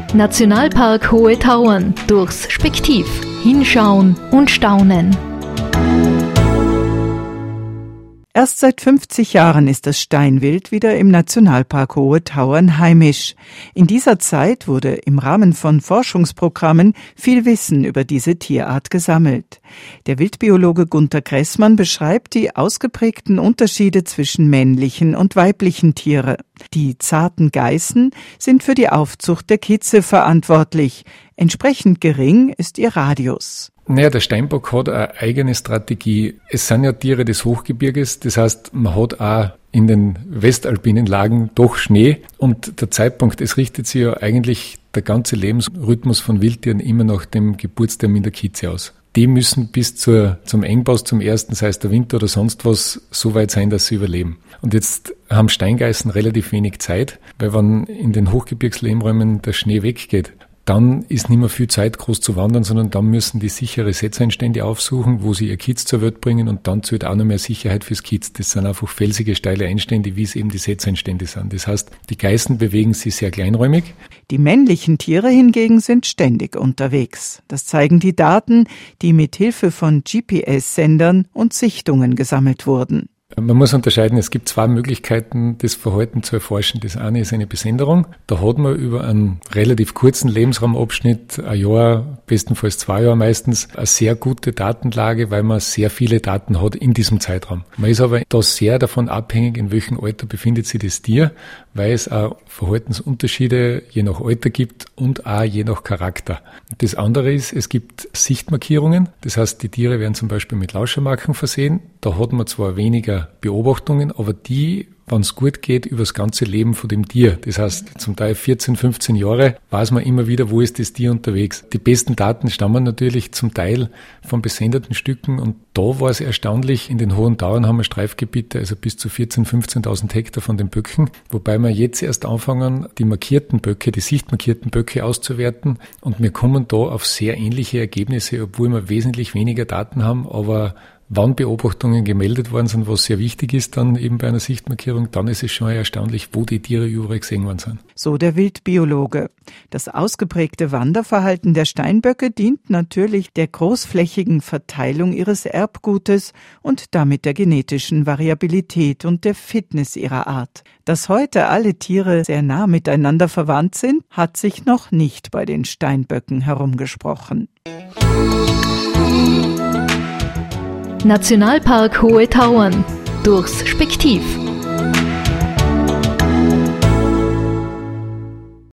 Nationalpark Hohe Tauern durchs Spektiv. Hinschauen und staunen. Erst seit 50 Jahren ist das Steinwild wieder im Nationalpark Hohe Tauern heimisch. In dieser Zeit wurde im Rahmen von Forschungsprogrammen viel Wissen über diese Tierart gesammelt. Der Wildbiologe Gunter Kressmann beschreibt die ausgeprägten Unterschiede zwischen männlichen und weiblichen Tiere. Die zarten Geißen sind für die Aufzucht der Kitze verantwortlich. Entsprechend gering ist ihr Radius. Naja, der Steinbock hat eine eigene Strategie. Es sind ja Tiere des Hochgebirges, das heißt, man hat auch in den westalpinen Lagen doch Schnee und der Zeitpunkt, es richtet sich ja eigentlich der ganze Lebensrhythmus von Wildtieren immer nach dem Geburtstermin der Kitze aus. Die müssen bis zum Engpass, zum ersten, sei es der Winter oder sonst was, so weit sein, dass sie überleben. Und jetzt haben Steingeißen relativ wenig Zeit, weil wenn in den Hochgebirgslehmräumen der Schnee weggeht, dann ist nicht mehr viel Zeit, groß zu wandern, sondern dann müssen die sichere Setzeinstände aufsuchen, wo sie ihr Kitz zur Welt bringen und dann zählt auch noch mehr Sicherheit fürs Kitz. Das sind einfach felsige, steile Einstände, wie es eben die Setzeinstände sind. Das heißt, die Geißen bewegen sich sehr kleinräumig. Die männlichen Tiere hingegen sind ständig unterwegs. Das zeigen die Daten, die mit Hilfe von GPS-Sendern und Sichtungen gesammelt wurden. Man muss unterscheiden, es gibt zwei Möglichkeiten, das Verhalten zu erforschen. Das eine ist eine Besenderung. Da hat man über einen relativ kurzen Lebensraumabschnitt, ein Jahr, bestenfalls 2 Jahre meistens, eine sehr gute Datenlage, weil man sehr viele Daten hat in diesem Zeitraum. Man ist aber da sehr davon abhängig, in welchem Alter befindet sich das Tier, weil es auch Verhaltensunterschiede je nach Alter gibt und auch je nach Charakter. Das andere ist, es gibt Sichtmarkierungen. Das heißt, die Tiere werden zum Beispiel mit Lauschermarken versehen. Da hat man zwar weniger Beobachtungen, aber die, wenn es gut geht, über das ganze Leben von dem Tier. Das heißt, zum Teil 14, 15 Jahre weiß man immer wieder, wo ist das Tier unterwegs. Die besten Daten stammen natürlich zum Teil von besenderten Stücken und da war es erstaunlich, in den Hohen Tauern haben wir Streifgebiete, also bis zu 14.000, 15.000 Hektar von den Böcken, wobei wir jetzt erst anfangen, die markierten Böcke, die sichtmarkierten Böcke auszuwerten und wir kommen da auf sehr ähnliche Ergebnisse, obwohl wir wesentlich weniger Daten haben, aber wann Beobachtungen gemeldet worden sind, was sehr wichtig ist dann eben bei einer Sichtmarkierung, dann ist es schon erstaunlich, wo die Tiere überall gesehen worden sind. So der Wildbiologe. Das ausgeprägte Wanderverhalten der Steinböcke dient natürlich der großflächigen Verteilung ihres Erbgutes und damit der genetischen Variabilität und der Fitness ihrer Art. Dass heute alle Tiere sehr nah miteinander verwandt sind, hat sich noch nicht bei den Steinböcken herumgesprochen. Nationalpark Hohe Tauern durchs Spektiv.